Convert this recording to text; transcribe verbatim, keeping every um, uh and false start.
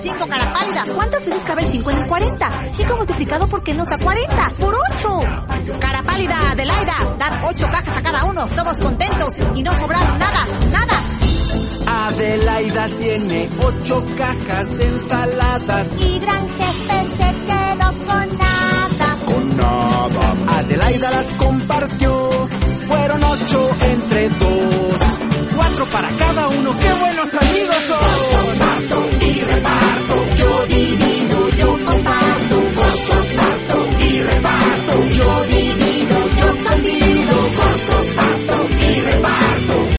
cinco, cara pálida. ¿Cuántas veces cabe el cinco en el cuarenta? cinco multiplicado por qué nos da cuarenta. ¡Por ocho! Cara pálida, Adelaida. Dan ocho cajas a cada uno, todos contentos y no sobraron nada, nada. Adelaida tiene ocho cajas de ensaladas. Y Gran Jefe se quedó con nada.